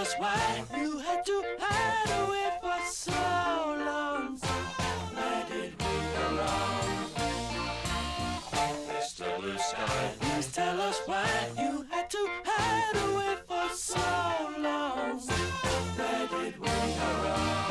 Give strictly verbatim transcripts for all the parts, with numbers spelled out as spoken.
us why you had to hide away for so long. Where did we go wrong? Mister Blue Sky, please tell us why you had to hide away for so long. Where did we go wrong?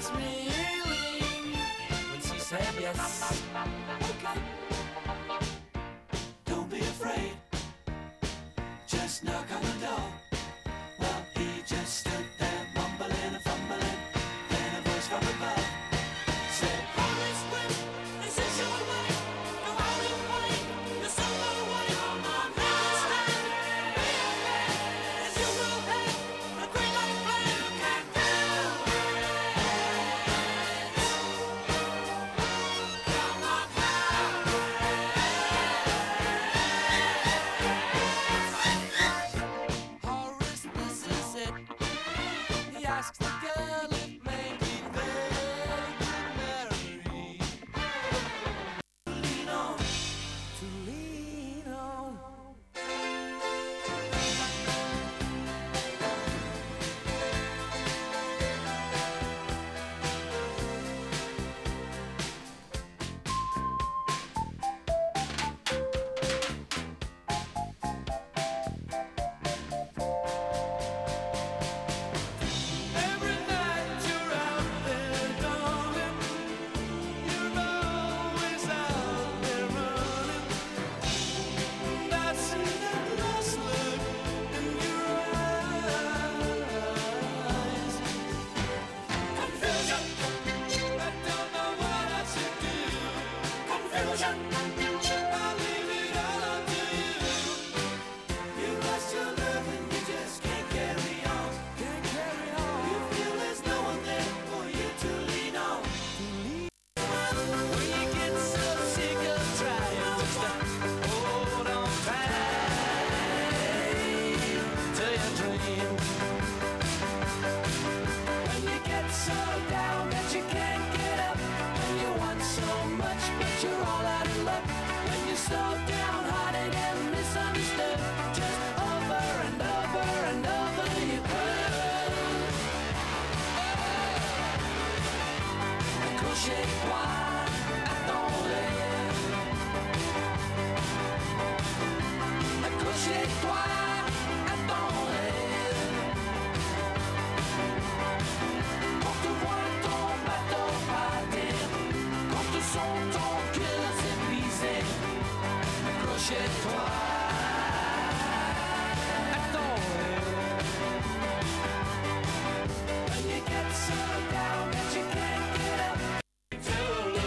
was reeling when she said yes. Okay. Don't be afraid. Just knock on the door. Well, he just stood there mumbling and fumbling. Then a voice from above said, "Holy Squid, this is your way. Go out and play. You're so far away. Come on, stand. Be a man, as you will have a green light flame. You can do it. Come on, Horace, this is it. He asks the girl if maybe they could marry. To lean on, to lean on. Every night you're out there, darling. You're always out there running. That's that lost look in your eyes. Confusion, I don't know what I should do. Confusion, I'll leave it all up to you. You lost your love and you just can't carry on. Can't carry on. You feel there's no one there for you to lean on. When you get so sick of trying, just to hold on tight to your dream. When you get so down that you can't get up, when you want so much but you're all out of luck, when you're so downhearted and misunderstood, just over and over and over you could. Accrochez-toi, attends-les. Accrochez-toi, attends-les. Quand tu vois ton bateau partir, quand tu sens ton cœur s'épuiser, accrochez-toi, attends-les. When you get so down that you can't get up, too late.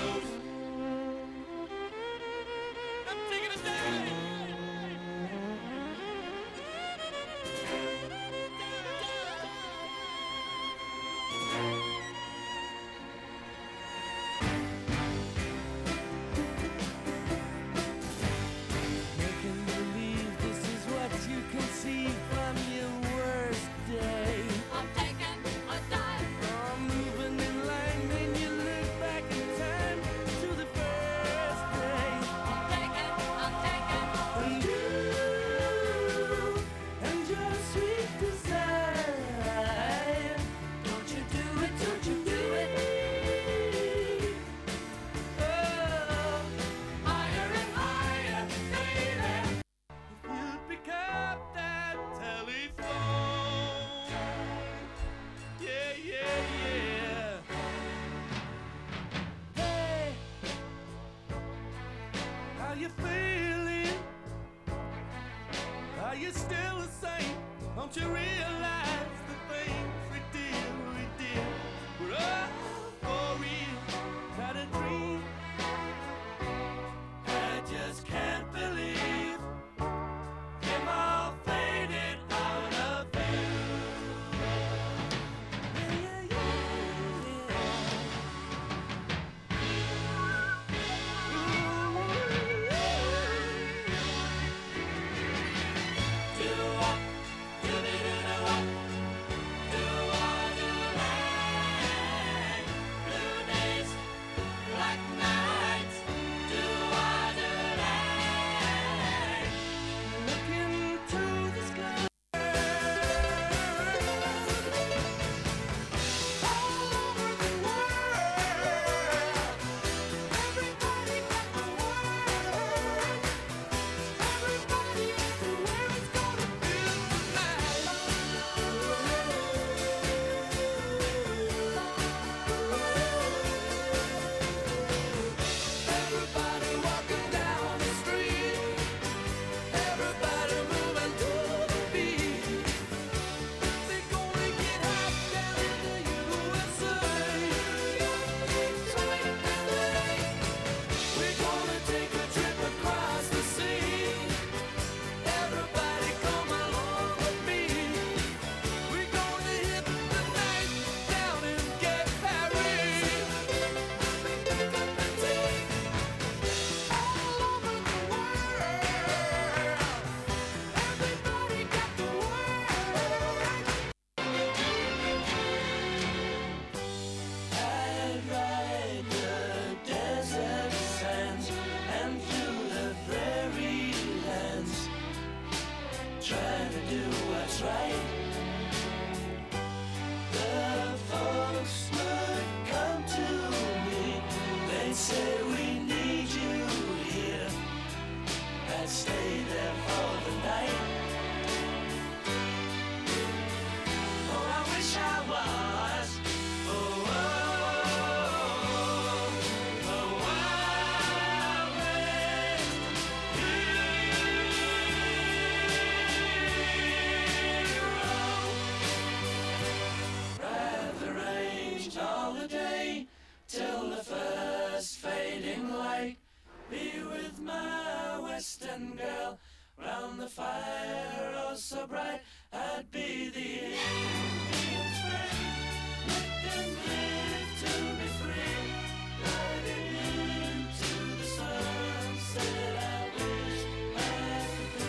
with my western girl, round the fire oh so bright, I'd be the Indian's friend. Let them live to be free, riding into the sunset. I wish I could be.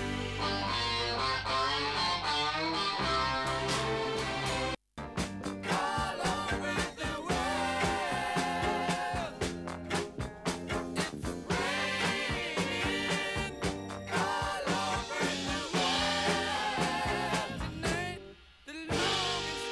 All over the world, it's raining. All over the world tonight, the longest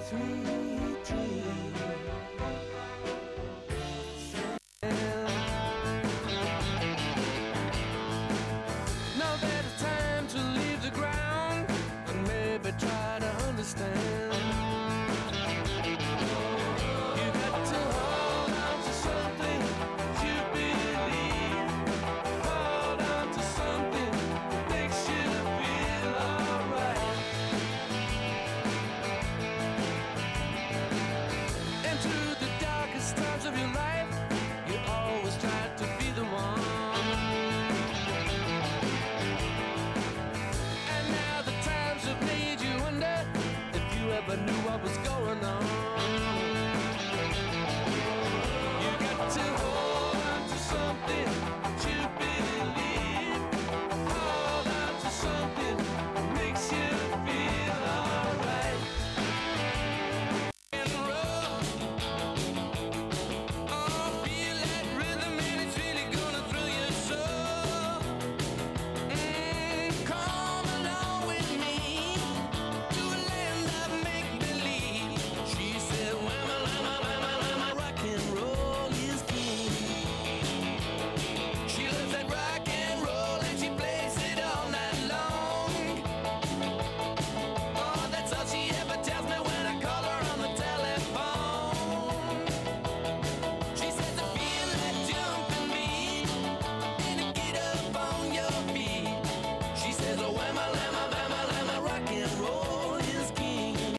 three.